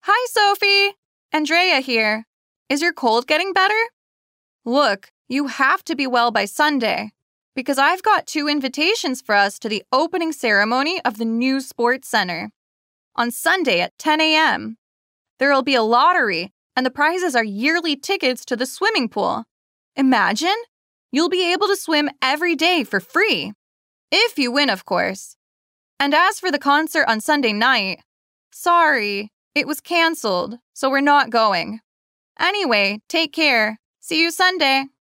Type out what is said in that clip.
Hi, Sophie! Andrea here. Is your cold getting better? Look, you have to be well by Sunday, because I've got 2 invitations for us to the opening ceremony of the new sports center. On Sunday at 10 a.m. There'll be a lottery, and the prizes are yearly tickets to the swimming pool. Imagine! You'll be able to swim every day for free. If you win, of course. And as for the concert on Sunday night, sorry, it was canceled, so we're not going. Anyway, take care. See you Sunday.